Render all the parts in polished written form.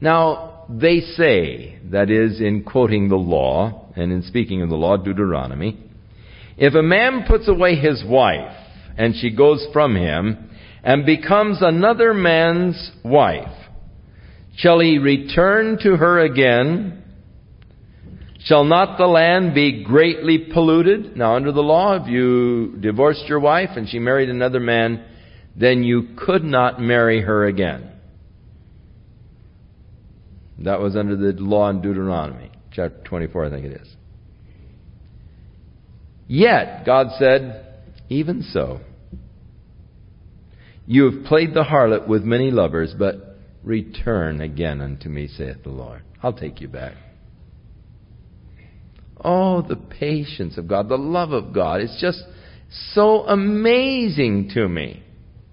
Now, they say, that is, in quoting the law, and in speaking of the law, Deuteronomy, if a man puts away his wife, and she goes from him, and becomes another man's wife, shall he return to her again? Shall not the land be greatly polluted? Now, under the law, if you divorced your wife and she married another man, then you could not marry her again. That was under the law in Deuteronomy, chapter 24, I think it is. Yet, God said, even so, you have played the harlot with many lovers, but return again unto me, saith the Lord. I'll take you back. Oh, the patience of God, the love of God. It's just so amazing to me.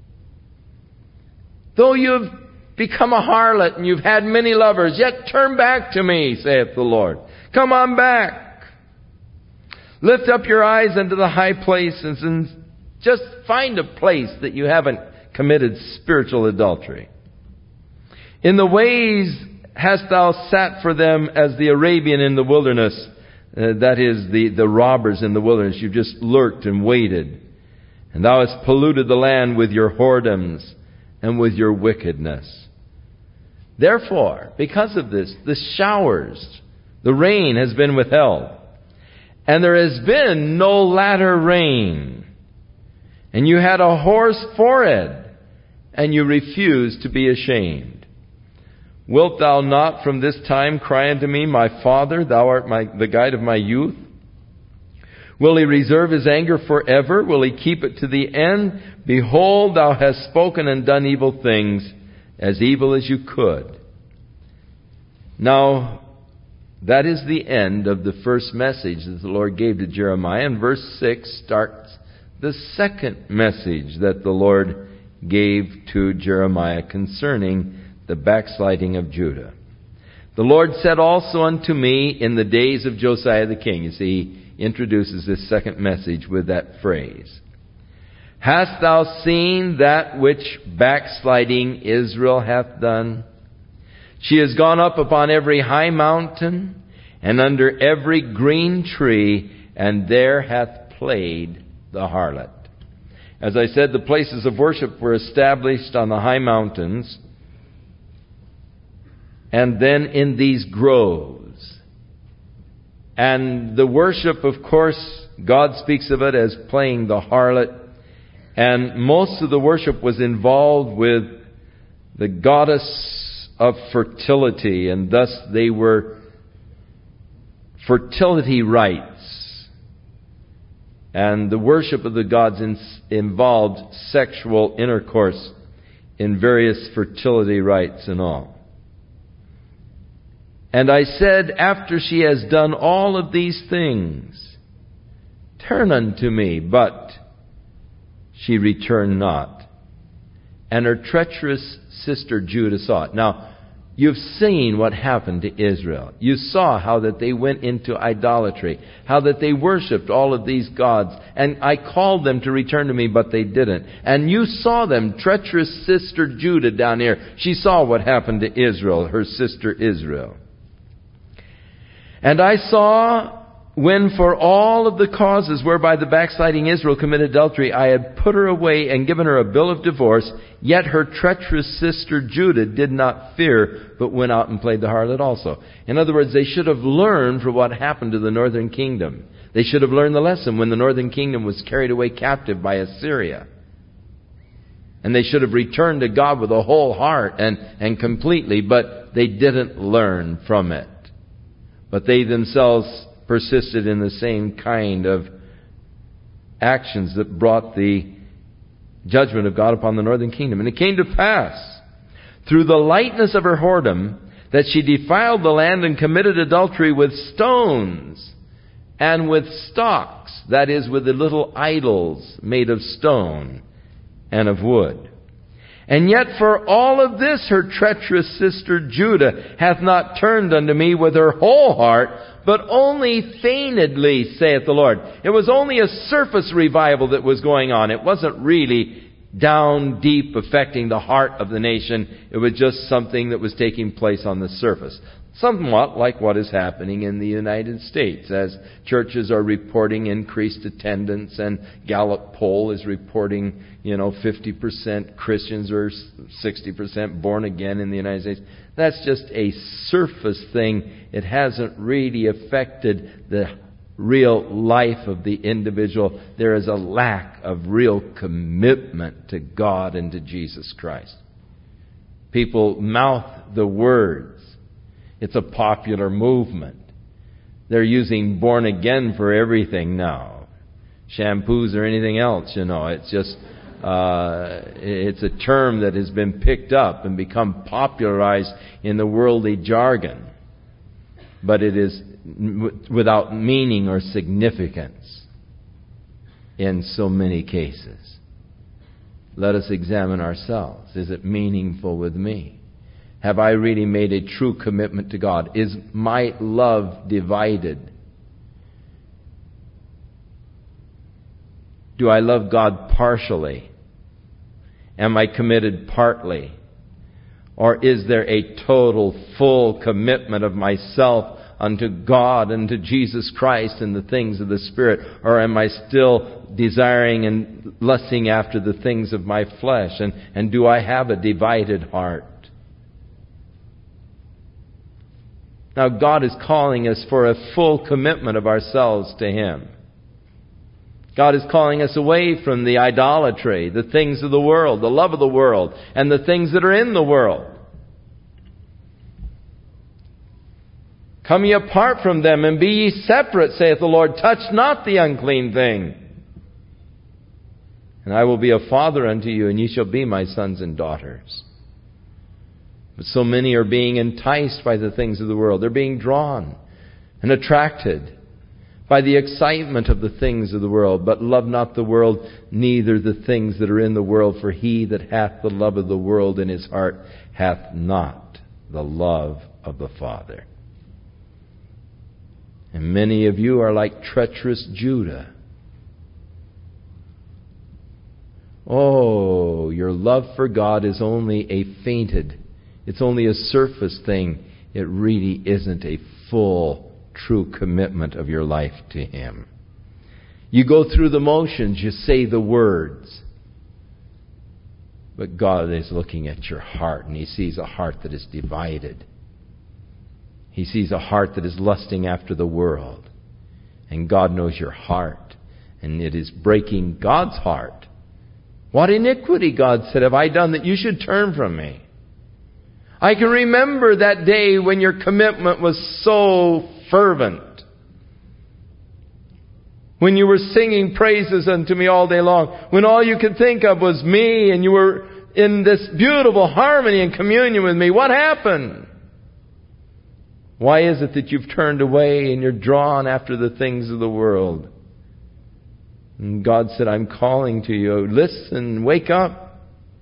Though you've become a harlot and you've had many lovers, yet turn back to me, saith the Lord. Come on back. Lift up your eyes unto the high places and just find a place that you haven't committed spiritual adultery. In the ways hast thou sat for them as the Arabian in the wilderness. That is, the robbers in the wilderness. You've just lurked and waited. And thou hast polluted the land with your whoredoms and with your wickedness. Therefore, because of this, the showers, the rain has been withheld. And there has been no latter rain. And you had a hoarse forehead, and you refused to be ashamed. Wilt thou not from this time cry unto me, my Father, thou art the guide of my youth? Will he reserve his anger forever? Will he keep it to the end? Behold, thou hast spoken and done evil things, as evil as you could. Now, that is the end of the first message that the Lord gave to Jeremiah. And verse 6 starts the second message that the Lord gave to Jeremiah concerning the backsliding of Judah. The Lord said also unto me in the days of Josiah the king. You see, he introduces this second message with that phrase. Hast thou seen that which backsliding Israel hath done? She has gone up upon every high mountain and under every green tree, and there hath played the harlot. As I said, the places of worship were established on the high mountains, and then in these groves. And the worship, of course, God speaks of it as playing the harlot, and most of the worship was involved with the goddess of fertility, and thus they were fertility rites. And the worship of the gods involved sexual intercourse in various fertility rites and all. And I said, after she has done all of these things, turn unto me, but she returned not. And her treacherous sister Judah saw it. Now, you've seen what happened to Israel. You saw how that they went into idolatry, how that they worshipped all of these gods. And I called them to return to me, but they didn't. And you saw them, treacherous sister Judah down here. She saw what happened to Israel, her sister Israel. And I saw when for all of the causes whereby the backsliding Israel committed adultery, I had put her away and given her a bill of divorce, yet her treacherous sister Judah did not fear, but went out and played the harlot also. In other words, they should have learned from what happened to the northern kingdom. They should have learned the lesson when the northern kingdom was carried away captive by Assyria. And they should have returned to God with a whole heart and completely, but they didn't learn from it. But they themselves persisted in the same kind of actions that brought the judgment of God upon the northern kingdom. And it came to pass, through the lightness of her whoredom, that she defiled the land and committed adultery with stones and with stocks, that is, with the little idols made of stone and of wood. And yet for all of this her treacherous sister Judah hath not turned unto me with her whole heart, but only feignedly, saith the Lord. It was only a surface revival that was going on. It wasn't really down deep affecting the heart of the nation. It was just something that was taking place on the surface. Somewhat like what is happening in the United States as churches are reporting increased attendance, and Gallup poll is reporting, 50% Christians or 60% born again in the United States. That's just a surface thing. It hasn't really affected the real life of the individual. There is a lack of real commitment to God and to Jesus Christ. People mouth the words. It's a popular movement. They're using born again for everything now. Shampoos or anything else, It's just, it's a term that has been picked up and become popularized in the worldly jargon. But it is without meaning or significance in so many cases. Let us examine ourselves. Is it meaningful with me? Have I really made a true commitment to God? Is my love divided? Do I love God partially? Am I committed partly? Or is there a total, full commitment of myself unto God and to Jesus Christ and the things of the Spirit? Or am I still desiring and lusting after the things of my flesh? And do I have a divided heart? Now, God is calling us for a full commitment of ourselves to Him. God is calling us away from the idolatry, the things of the world, the love of the world, and the things that are in the world. Come ye apart from them, and be ye separate, saith the Lord. Touch not the unclean thing. And I will be a father unto you, and ye shall be my sons and daughters. But so many are being enticed by the things of the world. They're being drawn and attracted by the excitement of the things of the world. But love not the world, neither the things that are in the world. For he that hath the love of the world in his heart hath not the love of the Father. And many of you are like treacherous Judah. Oh, your love for God is only it's only a surface thing. It really isn't a full, true commitment of your life to Him. You go through the motions, you say the words. But God is looking at your heart, and He sees a heart that is divided. He sees a heart that is lusting after the world. And God knows your heart, and it is breaking God's heart. What iniquity, God said, have I done that you should turn from me? I can remember that day when your commitment was so fervent. When you were singing praises unto me all day long. When all you could think of was me, and you were in this beautiful harmony and communion with me. What happened? Why is it that you've turned away and you're drawn after the things of the world? And God said, I'm calling to you. Listen, wake up.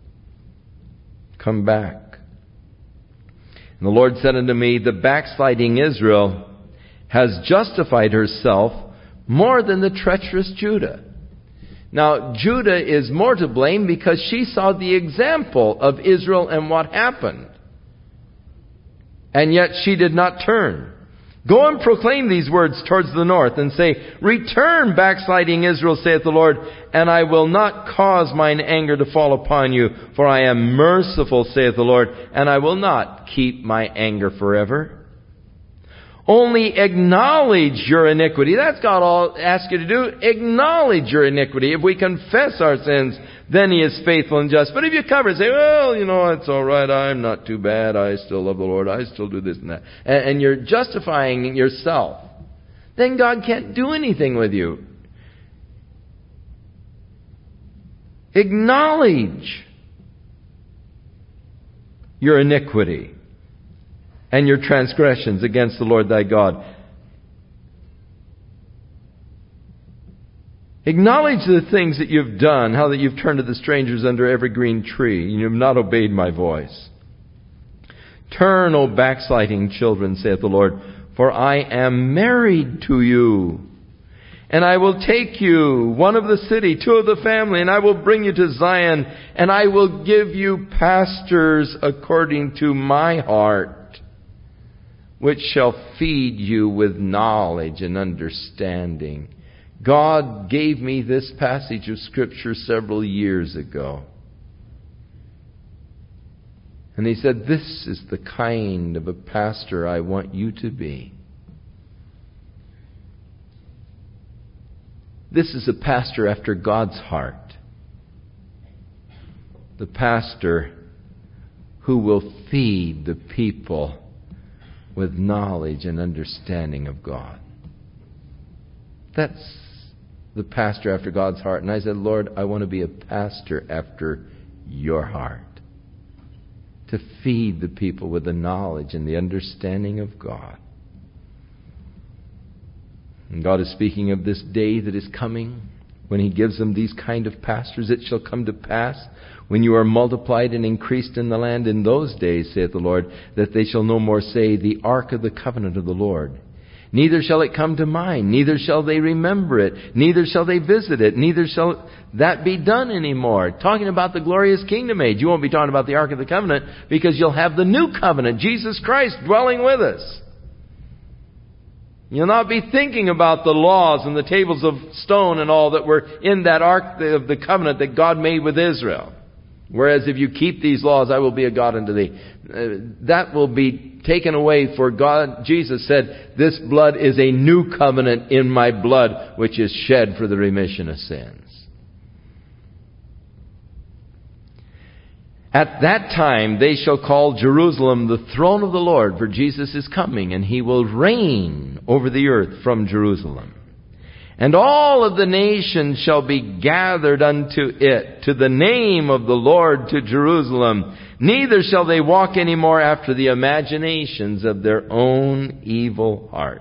Come back. And the Lord said unto me, the backsliding Israel has justified herself more than the treacherous Judah. Now, Judah is more to blame because she saw the example of Israel and what happened. And yet she did not turn. Go and proclaim these words towards the north and say, return, backsliding Israel, saith the Lord, and I will not cause mine anger to fall upon you, for I am merciful, saith the Lord, and I will not keep my anger forever. Only acknowledge your iniquity. That's God all asks you to do. Acknowledge your iniquity. If we confess our sins, then He is faithful and just. But if you cover and say, well, it's all right. I'm not too bad. I still love the Lord. I still do this and that. And you're justifying yourself. Then God can't do anything with you. Acknowledge your iniquity and your transgressions against the Lord thy God. Acknowledge the things that you've done, how that you've turned to the strangers under every green tree, and you have not obeyed my voice. Turn, O backsliding children, saith the Lord, for I am married to you, And I will take you, one of the city, two of the family, and I will bring you to Zion, and I will give you pastors according to my heart, which shall feed you with knowledge and understanding. God gave me this passage of Scripture several years ago. And He said, this is the kind of a pastor I want you to be. This is a pastor after God's heart. The pastor who will feed the people with knowledge and understanding of God. That's the pastor after God's heart. And I said, Lord, I want to be a pastor after your heart. To feed the people with the knowledge and the understanding of God. And God is speaking of this day that is coming, when He gives them these kind of pastors. It shall come to pass, when you are multiplied and increased in the land in those days, saith the Lord, that they shall no more say, the ark of the covenant of the Lord. Neither shall it come to mind, neither shall they remember it, neither shall they visit it, neither shall that be done anymore. Talking about the glorious kingdom age. You won't be talking about the ark of the covenant, because you'll have the new covenant, Jesus Christ dwelling with us. You'll not be thinking about the laws and the tables of stone and all that were in that ark of the covenant that God made with Israel. Whereas if you keep these laws, I will be a God unto thee. That will be taken away, for God, Jesus said, this blood is a new covenant in my blood, which is shed for the remission of sins. At that time they shall call Jerusalem the throne of the Lord, for Jesus is coming, and He will reign over the earth from Jerusalem. And all of the nations shall be gathered unto it, to the name of the Lord, to Jerusalem. Neither shall they walk any more after the imaginations of their own evil hearts.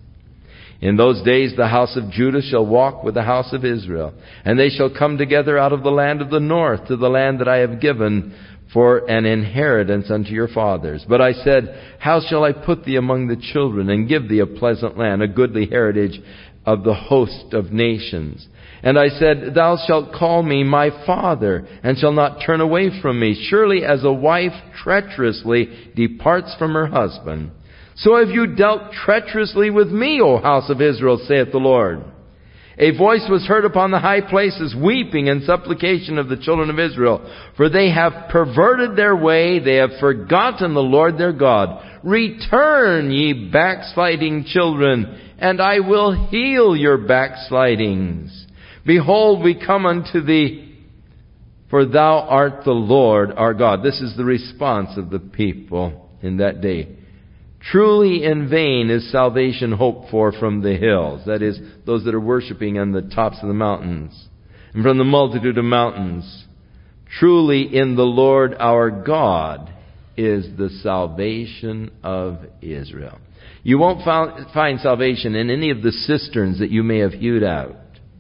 In those days the house of Judah shall walk with the house of Israel, and they shall come together out of the land of the north to the land that I have given for an inheritance unto your fathers. But I said, how shall I put thee among the children, and give thee a pleasant land, a goodly heritage of the host of nations? And I said, thou shalt call me my father, and shall not turn away from me. Surely as a wife treacherously departs from her husband, so have you dealt treacherously with me, O house of Israel, saith the Lord. A voice was heard upon the high places, weeping and supplication of the children of Israel. For they have perverted their way, they have forgotten the Lord their God. Return, ye backsliding children, and I will heal your backslidings. Behold, we come unto thee, for thou art the Lord our God. This is the response of the people in that day. Truly in vain is salvation hoped for from the hills. That is, those that are worshiping on the tops of the mountains. And from the multitude of mountains. Truly in the Lord our God is the salvation of Israel. You won't find salvation in any of the cisterns that you may have hewed out.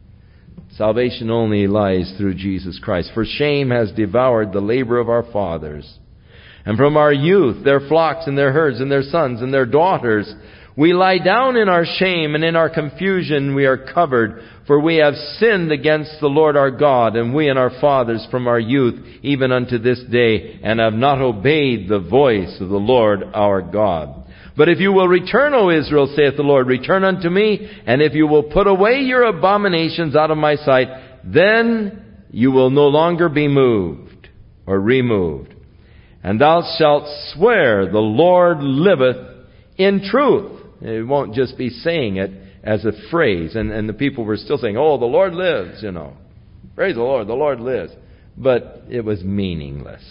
Salvation only lies through Jesus Christ. For shame has devoured the labor of our fathers. And from our youth, their flocks and their herds and their sons and their daughters, we lie down in our shame, and in our confusion we are covered. For we have sinned against the Lord our God, and we and our fathers from our youth, even unto this day, and have not obeyed the voice of the Lord our God. But if you will return, O Israel, saith the Lord, return unto me, and if you will put away your abominations out of my sight, then you will no longer be moved or removed. And thou shalt swear, the Lord liveth in truth. It won't just be saying it as a phrase. And the people were still saying, oh, the Lord lives, you know. Praise the Lord lives. But it was meaningless.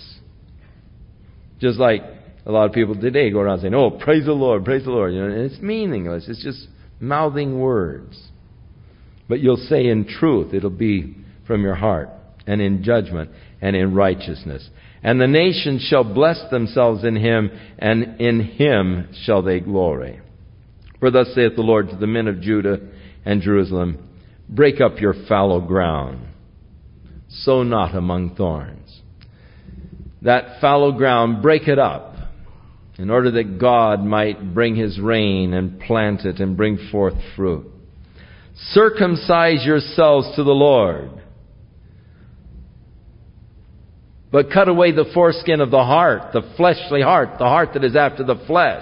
Just like a lot of people today go around saying, oh, praise the Lord, praise the Lord. You know, and it's meaningless. It's just mouthing words. But you'll say in truth, it'll be from your heart, and in judgment, and in righteousness. And the nations shall bless themselves in Him, and in Him shall they glory. For thus saith the Lord to the men of Judah and Jerusalem, break up your fallow ground, sow not among thorns. That fallow ground, break it up, in order that God might bring His rain and plant it and bring forth fruit. Circumcise yourselves to the Lord. But cut away the foreskin of the heart, the fleshly heart, the heart that is after the flesh.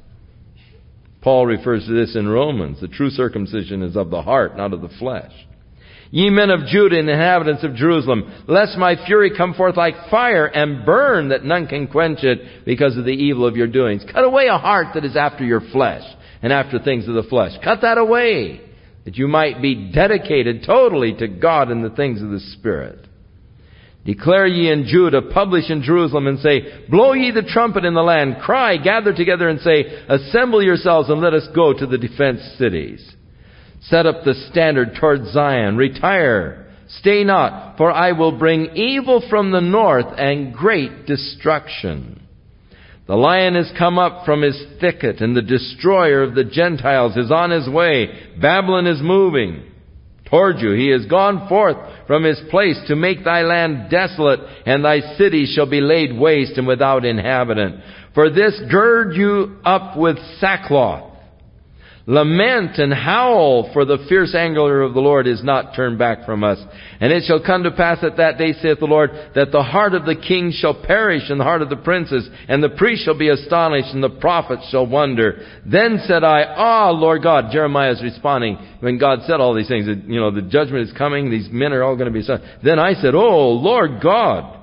Paul refers to this in Romans. The true circumcision is of the heart, not of the flesh. Ye men of Judah and inhabitants of Jerusalem, lest my fury come forth like fire and burn, that none can quench it because of the evil of your doings. Cut away a heart that is after your flesh and after things of the flesh. Cut that away, that you might be dedicated totally to God and the things of the Spirit. Declare ye in Judah, publish in Jerusalem, and say, blow ye the trumpet in the land, cry, gather together, and say, assemble yourselves, and let us go to the defense cities. Set up the standard toward Zion, retire, stay not, for I will bring evil from the north and great destruction. The lion is come up from his thicket, and the destroyer of the Gentiles is on his way. Babylon is moving toward you. He is gone forth from his place to make thy land desolate, and thy cities shall be laid waste and without inhabitant. For this gird you up with sackcloth. Lament and howl, for the fierce anger of the Lord is not turned back from us. And it shall come to pass at that day, saith the Lord, that the heart of the king shall perish, and the heart of the princes, and the priest shall be astonished, and the prophets shall wonder. Then said I, Lord God. Jeremiah is responding when God said all these things. The judgment is coming. These men are all going to be astonished. Then I said, Lord God,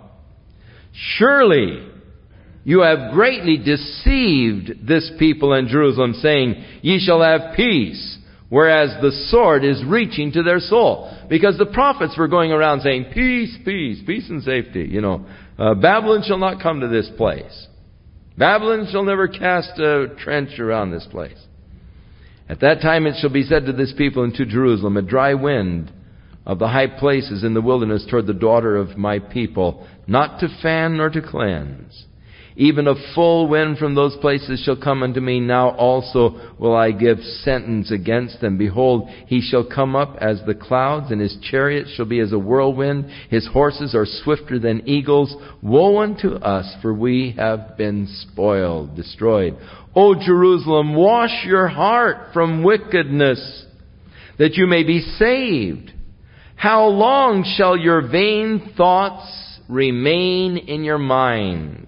surely you have greatly deceived this people in Jerusalem, saying, ye shall have peace, whereas the sword is reaching to their soul. Because the prophets were going around saying, peace, peace, peace and safety. Babylon shall not come to this place. Babylon shall never cast a trench around this place. At that time it shall be said to this people and to Jerusalem, a dry wind of the high places in the wilderness toward the daughter of my people, not to fan nor to cleanse. Even a full wind from those places shall come unto me. Now also will I give sentence against them. Behold, he shall come up as the clouds, and his chariot shall be as a whirlwind. His horses are swifter than eagles. Woe unto us, for we have been spoiled, destroyed. O Jerusalem, wash your heart from wickedness, that you may be saved. How long shall your vain thoughts remain in your minds?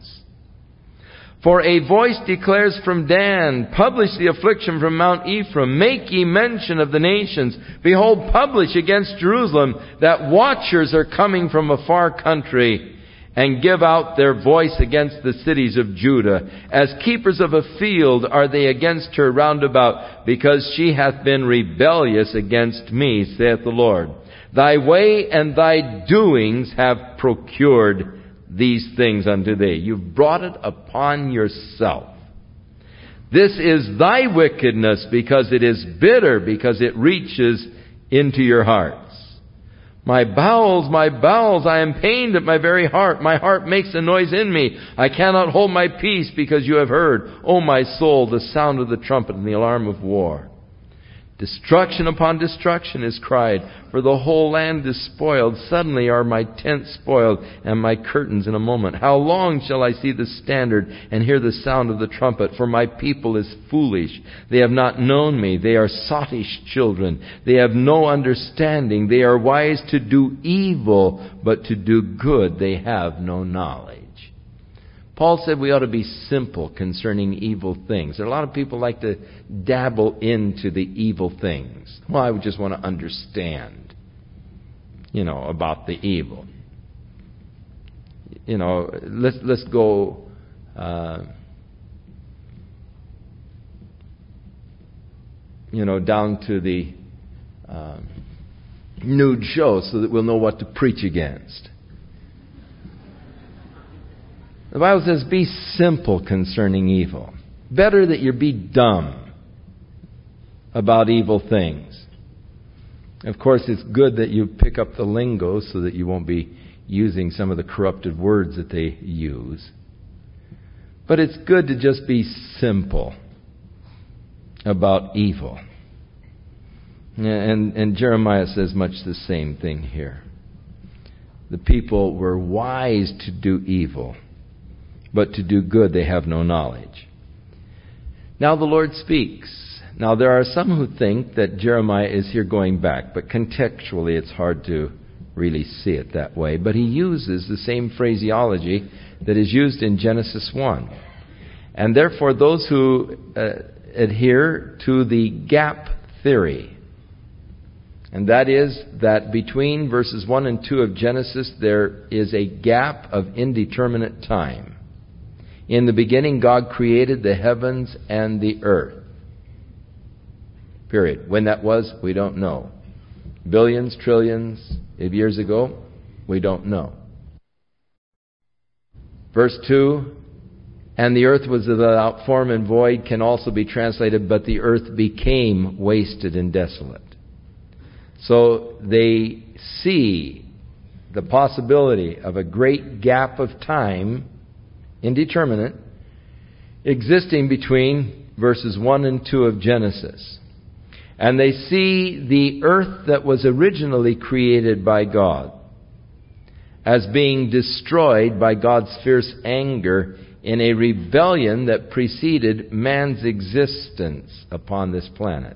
For a voice declares from Dan, publish the affliction from Mount Ephraim, make ye mention of the nations. Behold, publish against Jerusalem, that watchers are coming from a far country, and give out their voice against the cities of Judah. As keepers of a field are they against her round about, because she hath been rebellious against me, saith the Lord. Thy way and thy doings have procured these things unto thee. You've brought it upon yourself. This is thy wickedness, because it is bitter, because it reaches into your hearts. My bowels, I am pained at my very heart. My heart makes a noise in me. I cannot hold my peace, because you have heard, O my soul, the sound of the trumpet and the alarm of war. Destruction upon destruction is cried, for the whole land is spoiled. Suddenly are my tents spoiled, and my curtains in a moment. How long shall I see the standard and hear the sound of the trumpet? For my people is foolish. They have not known me. They are sottish children. They have no understanding. They are wise to do evil, but to do good they have no knowledge. Paul said we ought to be simple concerning evil things. There are a lot of people like to dabble into the evil things. Well, I would just want to understand, about the evil. Let's go down to the nude show so that we'll know what to preach against. The Bible says, be simple concerning evil. Better that you be dumb about evil things. Of course, it's good that you pick up the lingo so that you won't be using some of the corrupted words that they use. But it's good to just be simple about evil. And Jeremiah says much the same thing here. The people were wise to do evil, but to do good they have no knowledge. Now the Lord speaks. Now, there are some who think that Jeremiah is here going back, but contextually it's hard to really see it that way. But he uses the same phraseology that is used in Genesis 1. And therefore, those who adhere to the gap theory, and that is that between verses 1 and 2 of Genesis, there is a gap of indeterminate time. In the beginning, God created the heavens and the earth. Period. When that was, we don't know. Billions, trillions of years ago, we don't know. Verse 2, and the earth was without form and void, can also be translated, but the earth became wasted and desolate. So they see the possibility of a great gap of time, indeterminate, existing between verses 1 and 2 of Genesis. And they see the earth that was originally created by God as being destroyed by God's fierce anger in a rebellion that preceded man's existence upon this planet.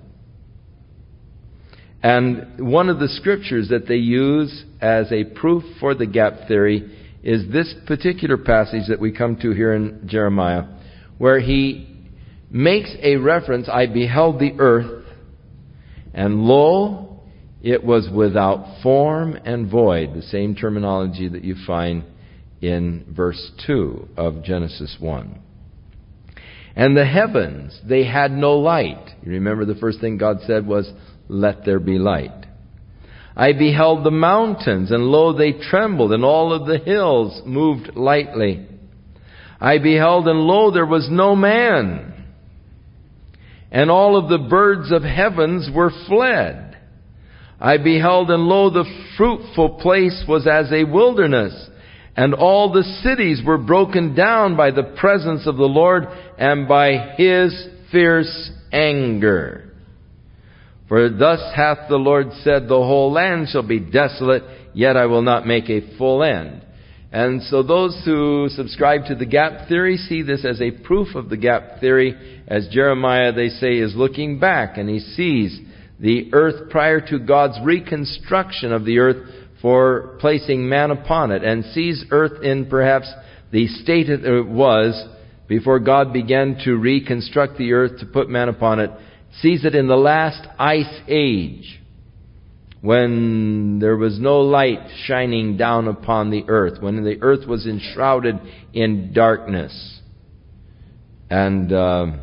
And one of the scriptures that they use as a proof for the gap theory is this particular passage that we come to here in Jeremiah, where he makes a reference, I beheld the earth, and lo, it was without form and void, the same terminology that you find in verse 2 of Genesis 1. And the heavens, they had no light. You remember the first thing God said was, let there be light. I beheld the mountains, and lo, they trembled, and all of the hills moved lightly. I beheld, and lo, there was no man. And all of the birds of heavens were fled. I beheld, and lo, the fruitful place was as a wilderness, and all the cities were broken down by the presence of the Lord and by His fierce anger. For thus hath the Lord said, the whole land shall be desolate, yet I will not make a full end. And so those who subscribe to the gap theory see this as a proof of the gap theory, as Jeremiah, they say, is looking back, and he sees the earth prior to God's reconstruction of the earth for placing man upon it, and sees earth in perhaps the state that it was before God began to reconstruct the earth to put man upon it, sees it in the last ice age, when there was no light shining down upon the earth, when the earth was enshrouded in darkness. And the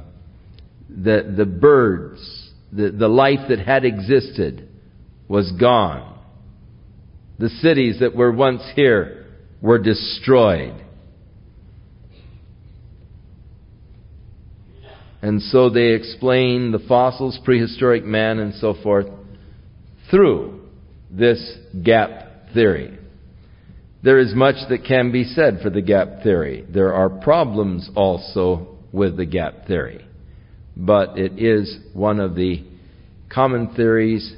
birds, the life that had existed was gone. The cities that were once here were destroyed. And so they explain the fossils, prehistoric man, and so forth through this gap theory. There is much that can be said for the gap theory. There are problems also with the gap theory. But it is one of the common theories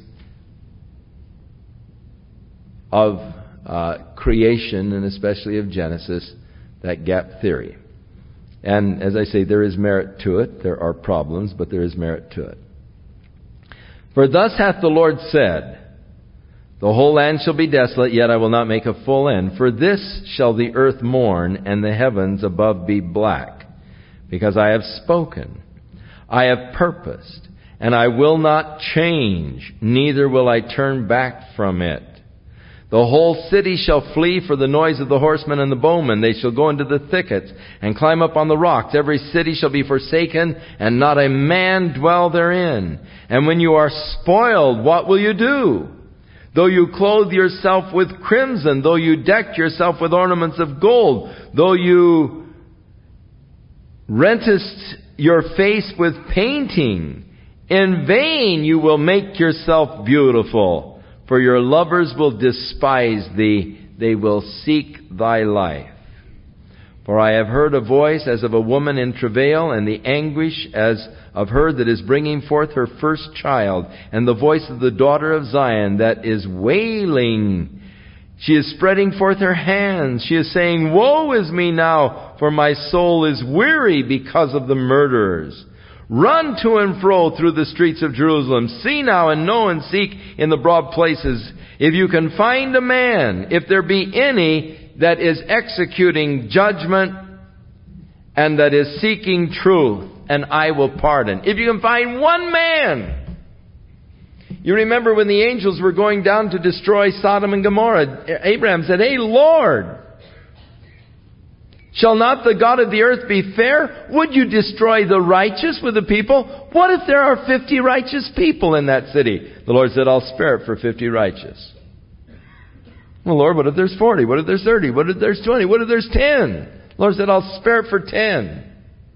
of creation, and especially of Genesis, that gap theory. And as I say, there is merit to it. There are problems, but there is merit to it. For thus hath the Lord said, the whole land shall be desolate, yet I will not make a full end. For this shall the earth mourn, and the heavens above be black. Because I have spoken, I have purposed, and I will not change, neither will I turn back from it. The whole city shall flee for the noise of the horsemen and the bowmen. They shall go into the thickets and climb up on the rocks. Every city shall be forsaken, and not a man dwell therein. And when you are spoiled, what will you do? Though you clothe yourself with crimson, though you deck yourself with ornaments of gold, though you rentest your face with painting, in vain you will make yourself beautiful. For your lovers will despise thee, they will seek thy life. For I have heard a voice as of a woman in travail, and the anguish as of her that is bringing forth her first child, and the voice of the daughter of Zion that is wailing. She is spreading forth her hands. She is saying, woe is me now, for my soul is weary because of the murderers. Run to and fro through the streets of Jerusalem. See now and know and seek in the broad places. If you can find a man, if there be any that is executing judgment and that is seeking truth, and I will pardon. If you can find one man. You remember when the angels were going down to destroy Sodom and Gomorrah, Abraham said, "Hey, Lord, shall not the God of the earth be fair? Would you destroy the righteous with the people? What if there are 50 righteous people in that city?" The Lord said, "I'll spare it for 50 righteous." Well, Lord, what if there's 40? What if there's 30? What if there's 20? What if there's 10? The Lord said, "I'll spare it for 10.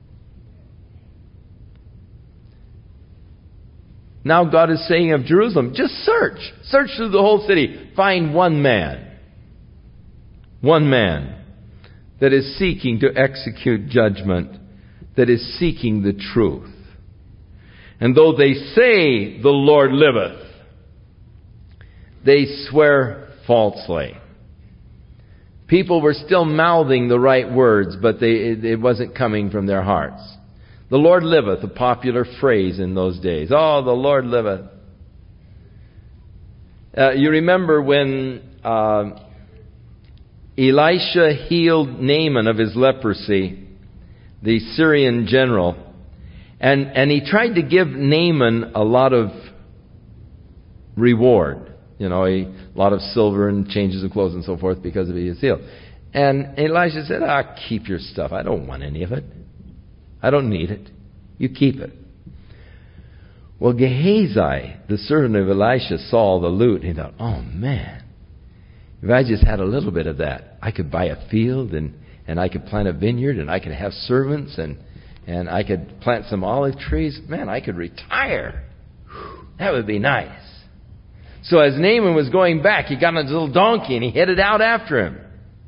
Now God is saying of Jerusalem, just search. Search through the whole city. Find one man. One man that is seeking to execute judgment, that is seeking the truth. And though they say the Lord liveth, they swear falsely. People were still mouthing the right words, but it wasn't coming from their hearts. The Lord liveth, a popular phrase in those days. Oh, the Lord liveth. You remember when Elisha healed Naaman of his leprosy, the Syrian general, and he tried to give Naaman a lot of reward. You know, a lot of silver and changes of clothes and so forth because he was healed. And Elisha said, keep your stuff. I don't want any of it. I don't need it. You keep it. Well, Gehazi, the servant of Elisha, saw the loot. He thought, oh man, if I just had a little bit of that, I could buy a field and I could plant a vineyard and I could have servants and I could plant some olive trees. Man, I could retire. That would be nice. So as Naaman was going back, he got on his little donkey and he headed out after him.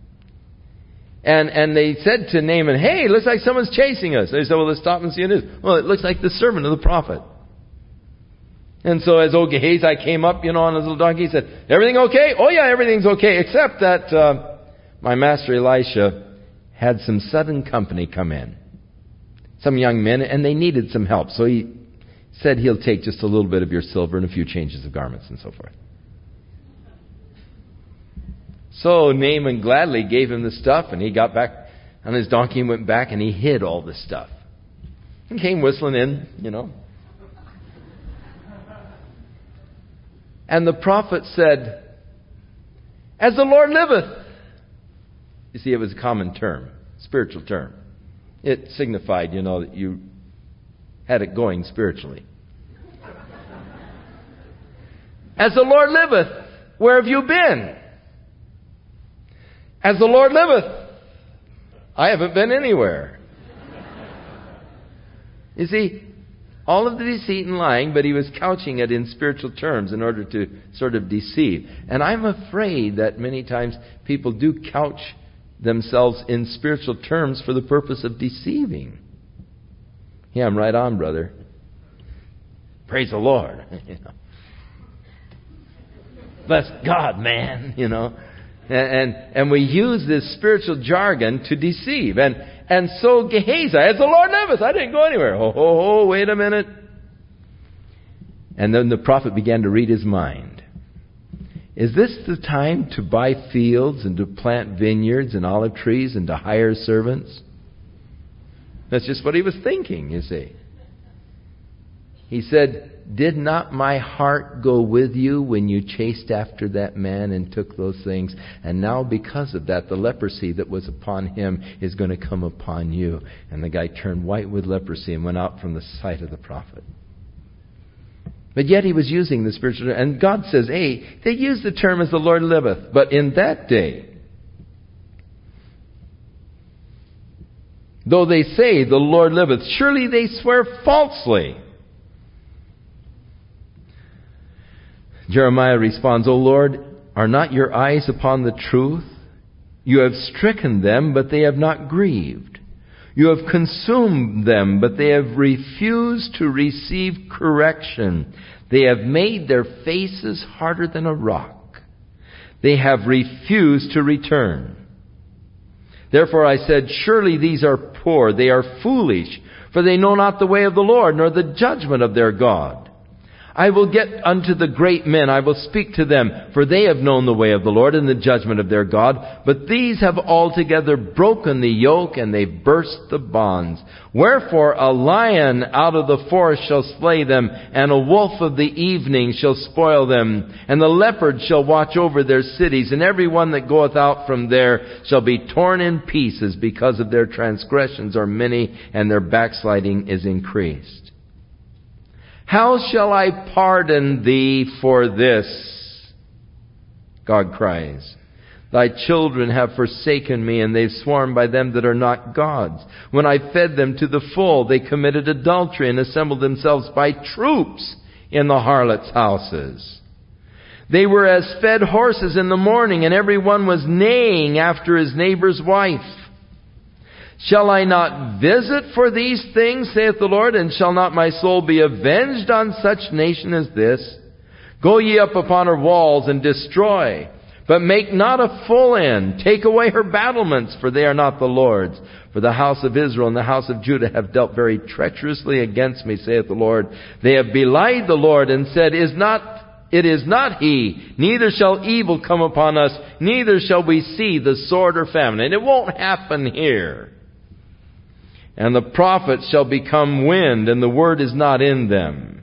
And they said to Naaman, hey, looks like someone's chasing us. They said, well, let's stop and see who it is. Well, it looks like the servant of the prophet. And so as old Gehazi came up, on his little donkey, he said, everything okay? Oh yeah, everything's okay, except that my master Elisha had some sudden company come in. Some young men, and they needed some help. So he said he'll take just a little bit of your silver and a few changes of garments and so forth. So Naaman gladly gave him the stuff, and he got back on his donkey and went back and he hid all the stuff. And came whistling in, And the prophet said, as the Lord liveth. You see, it was a common term, spiritual term. It signified, that you had it going spiritually. As the Lord liveth, where have you been? As the Lord liveth, I haven't been anywhere. You see, all of the deceit and lying, but he was couching it in spiritual terms in order to sort of deceive. And I'm afraid that many times people do couch themselves in spiritual terms for the purpose of deceiving. Yeah, I'm right on, brother. Praise the Lord. Bless God, man, And we use this spiritual jargon to deceive. And so Gehazi, as the Lord liveth, I didn't go anywhere. Oh, wait a minute. And then the prophet began to read his mind. Is this the time to buy fields and to plant vineyards and olive trees and to hire servants? That's just what he was thinking, you see. He said, did not my heart go with you when you chased after that man and took those things? And now because of that, the leprosy that was upon him is going to come upon you. And the guy turned white with leprosy and went out from the sight of the prophet. But yet he was using the spiritual, and God says, hey, they use the term as the Lord liveth. But in that day, though they say the Lord liveth, surely they swear falsely. Jeremiah responds, O Lord, are not your eyes upon the truth? You have stricken them, but they have not grieved. You have consumed them, but they have refused to receive correction. They have made their faces harder than a rock. They have refused to return. Therefore I said, surely these are poor, they are foolish, for they know not the way of the Lord, nor the judgment of their God. I will get unto the great men, I will speak to them, for they have known the way of the Lord and the judgment of their God. But these have altogether broken the yoke, and they burst the bonds. Wherefore a lion out of the forest shall slay them, and a wolf of the evening shall spoil them. And the leopard shall watch over their cities, and every one that goeth out from there shall be torn in pieces, because of their transgressions are many, and their backsliding is increased. How shall I pardon thee for this? God cries. Thy children have forsaken me, and they've sworn by them that are not gods. When I fed them to the full, they committed adultery and assembled themselves by troops in the harlots' houses. They were as fed horses in the morning, and every one was neighing after his neighbor's wife. Shall I not visit for these things, saith the Lord, and shall not my soul be avenged on such nation as this? Go ye up upon her walls and destroy, but make not a full end. Take away her battlements, for they are not the Lord's. For the house of Israel and the house of Judah have dealt very treacherously against me, saith the Lord. They have belied the Lord and said, It is not he, neither shall evil come upon us, neither shall we see the sword or famine. And it won't happen here. And the prophets shall become wind, and the word is not in them.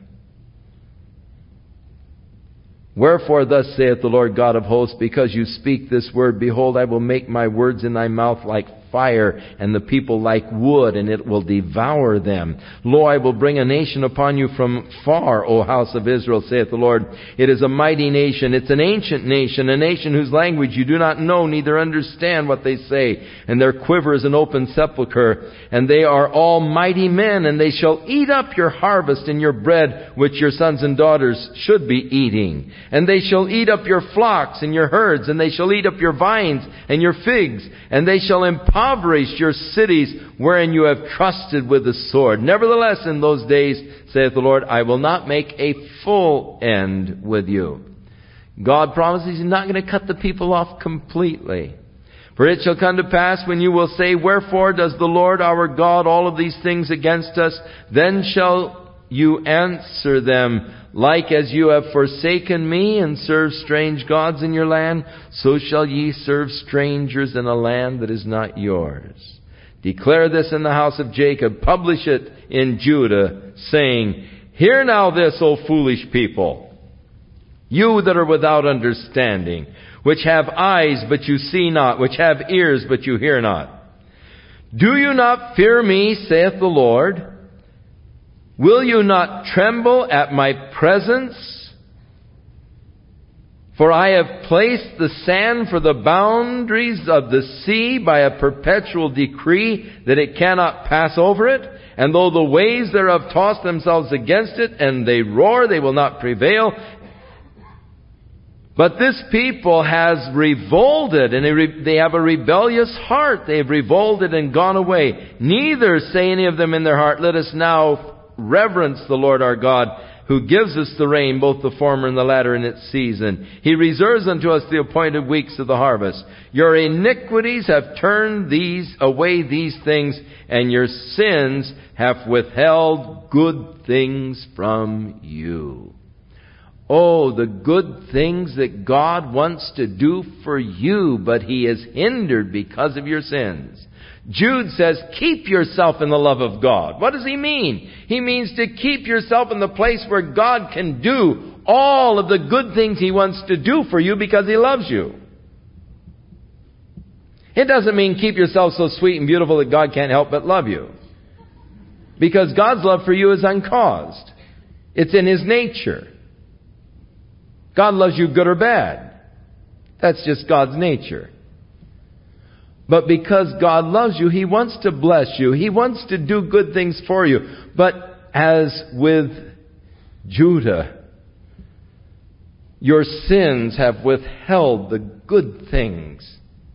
Wherefore thus saith the Lord God of hosts, because you speak this word, behold, I will make my words in thy mouth like fire, and the people like wood, and it will devour them. Lo, I will bring a nation upon you from far, O house of Israel, saith the Lord. It is a mighty nation, it's an ancient nation, a nation whose language you do not know, neither understand what they say. And their quiver is an open sepulchre, and they are all mighty men, and they shall eat up your harvest and your bread, which your sons and daughters should be eating. And they shall eat up your flocks and your herds, and they shall eat up your vines and your figs, and they shall impoverish your cities wherein you have trusted with the sword. Nevertheless, in those days, saith the Lord, I will not make a full end with you. God promises He's not going to cut the people off completely. For it shall come to pass when you will say, Wherefore does the Lord our God all of these things against us? Then shall you answer them, like as you have forsaken me and served strange gods in your land, so shall ye serve strangers in a land that is not yours. Declare this in the house of Jacob, publish it in Judah, saying, Hear now this, O foolish people, you that are without understanding, which have eyes but you see not, which have ears but you hear not. Do you not fear me, saith the Lord? Will you not tremble at my presence? For I have placed the sand for the boundaries of the sea by a perpetual decree that it cannot pass over it. And though the waves thereof toss themselves against it, and they roar, they will not prevail. But this people has revolted, and they have a rebellious heart. They have revolted and gone away. Neither say any of them in their heart, Let us now reverence the Lord our God, who gives us the rain, both the former and the latter in its season. He reserves unto us the appointed weeks of the harvest. Your iniquities have turned away these things, and your sins have withheld good things from you. Oh, the good things that God wants to do for you, but He is hindered because of your sins. Jude says, keep yourself in the love of God. What does he mean? He means to keep yourself in the place where God can do all of the good things He wants to do for you because He loves you. It doesn't mean keep yourself so sweet and beautiful that God can't help but love you. Because God's love for you is uncaused. It's in His nature. God loves you good or bad. That's just God's nature. But because God loves you, He wants to bless you. He wants to do good things for you. But as with Judah, your sins have withheld the good things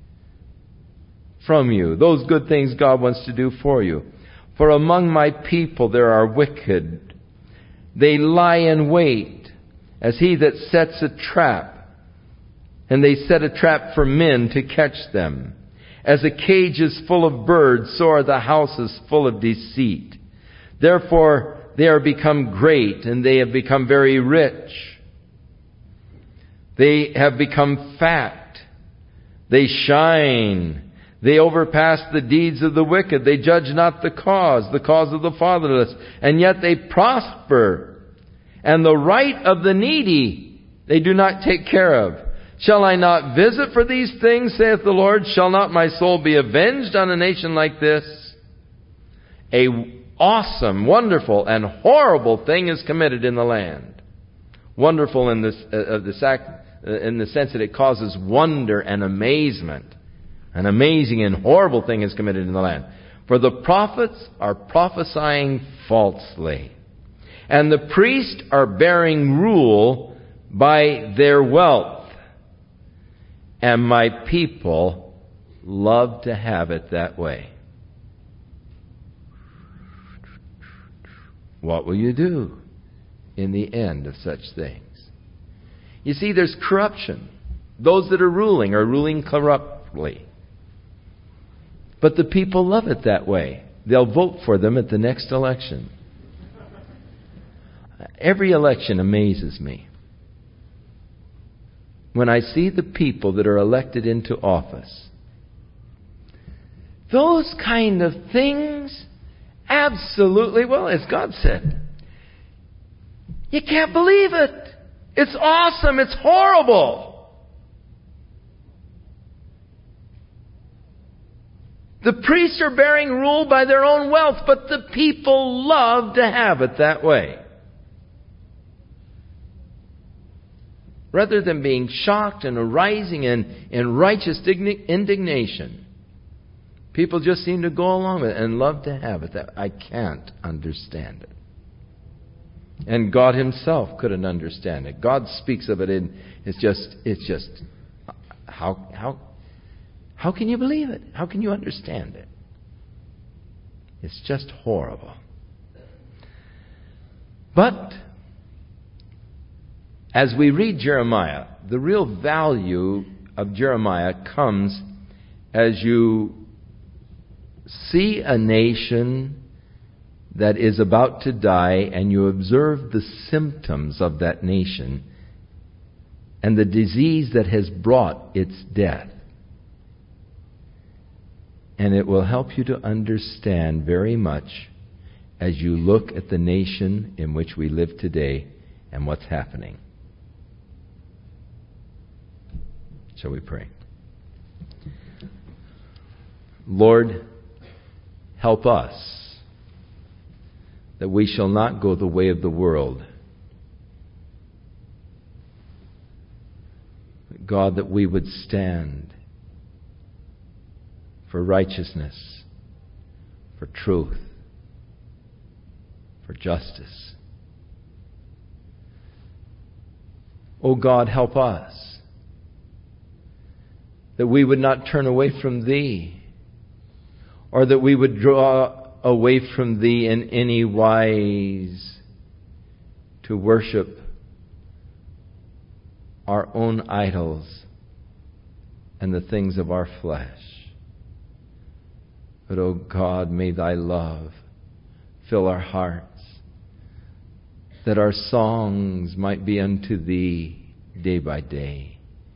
from you. Those good things God wants to do for you. For among my people there are wicked. They lie in wait as he that sets a trap. And they set a trap for men to catch them. As a cage is full of birds, so are the houses full of deceit. Therefore, they are become great, and they have become very rich. They have become fat. They shine. They overpass the deeds of the wicked. They judge not the cause of the fatherless. And yet they prosper. And the right of the needy they do not take care of. Shall I not visit for these things, saith the Lord? Shall not my soul be avenged on a nation like this? A awesome, wonderful, and horrible thing is committed in the land. Wonderful in the sense that it causes wonder and amazement. An amazing and horrible thing is committed in the land. For the prophets are prophesying falsely, and the priests are bearing rule by their wealth. And my people love to have it that way. What will you do in the end of such things? You see, there's corruption. Those that are ruling corruptly. But the people love it that way. They'll vote for them at the next election. Every election amazes me. When I see the people that are elected into office, those kind of things, absolutely, well, as God said, you can't believe it. It's awesome. It's horrible. The priests are bearing rule by their own wealth, but the people love to have it that way. Rather than being shocked and arising in righteous indignation, people just seem to go along with it and love to have it. I can't understand it. And God Himself couldn't understand it. God speaks of it in it's just how can you believe it? How can you understand it? It's just horrible. But as we read Jeremiah, the real value of Jeremiah comes as you see a nation that is about to die and you observe the symptoms of that nation and the disease that has brought its death. And it will help you to understand very much as you look at the nation in which we live today and what's happening. Shall we pray? Lord, help us that we shall not go the way of the world. God, that we would stand for righteousness, for truth, for justice. Oh God, help us that we would not turn away from Thee, or that we would draw away from Thee in any wise to worship our own idols and the things of our flesh. But, O God, may Thy love fill our hearts, that our songs might be unto Thee day by day,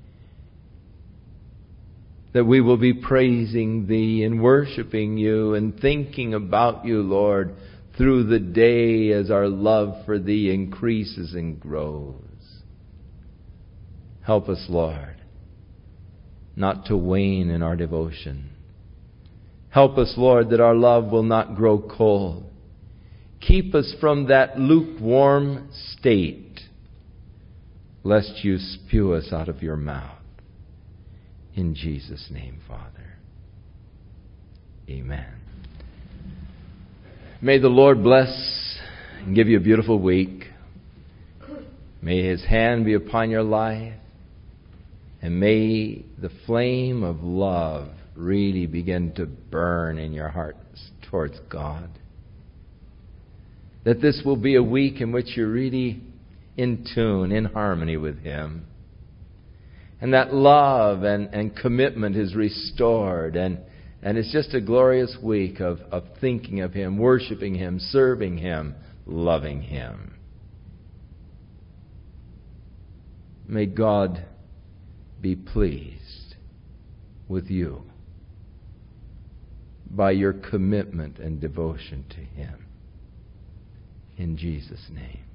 that we will be praising Thee and worshiping You and thinking about You, Lord, through the day as our love for Thee increases and grows. Help us, Lord, not to wane in our devotion. Help us, Lord, that our love will not grow cold. Keep us from that lukewarm state, lest You spew us out of Your mouth. In Jesus' name, Father. Amen. May the Lord bless and give you a beautiful week. May His hand be upon your life. And may the flame of love really begin to burn in your hearts towards God. That this will be a week in which you're really in tune, in harmony with Him. And that love and commitment is restored. And it's just a glorious week of thinking of Him, worshiping Him, serving Him, loving Him. May God be pleased with you by your commitment and devotion to Him. In Jesus' name.